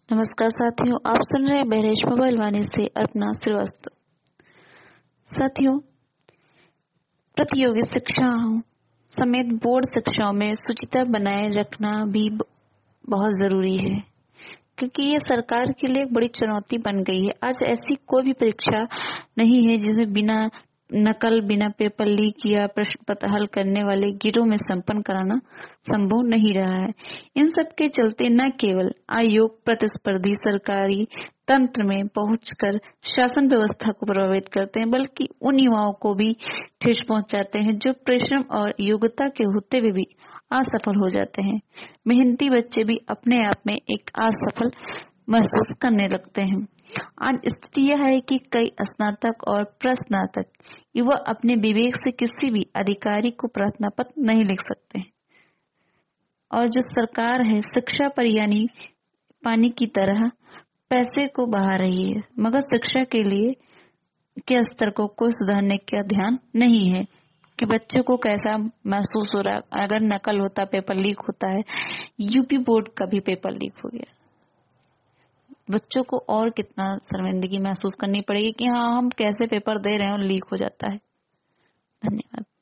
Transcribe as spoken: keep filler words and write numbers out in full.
नमस्कार साथियों, आप सुन रहे हैं बहरेश मोबाइल वाणी से अर्पणा श्रीवास्तव। साथियों, प्रतियोगी शिक्षाओं समेत बोर्ड शिक्षाओं में शुचिता बनाए रखना भी बहुत जरूरी है, क्योंकि ये सरकार के लिए एक बड़ी चुनौती बन गई है। आज ऐसी कोई भी परीक्षा नहीं है जिसे बिना नकल, बिना पेपर लीक या प्रश्न पत्र हल करने वाले गिरोह में संपन्न कराना संभव नहीं रहा है। इन सब के चलते न केवल आयोग प्रतिस्पर्धी सरकारी तंत्र में पहुंचकर शासन व्यवस्था को प्रभावित करते हैं, बल्कि उन युवाओं को भी ठेस पहुंचाते हैं जो परिश्रम और योग्यता के होते हुए भी असफल हो जाते हैं। मेहनती बच्चे भी अपने आप में एक असफल महसूस करने लगते हैं। आज स्थिति यह है कि कई स्नातक और प्रस्नातक युवा अपने विवेक से किसी भी अधिकारी को प्रार्थना पत्र नहीं लिख सकते, और जो सरकार है शिक्षा पर यानी पानी की तरह पैसे को बहा रही है, मगर शिक्षा के लिए के स्तर को कोई सुधारने का ध्यान नहीं है कि बच्चे को कैसा महसूस हो रहा है। अगर नकल होता, पेपर लीक होता है, यूपी बोर्ड का भी पेपर लीक हो गया, बच्चों को और कितना शर्मिंदगी महसूस करनी पड़ेगी कि हाँ, हम कैसे पेपर दे रहे हैं और लीक हो जाता है। धन्यवाद।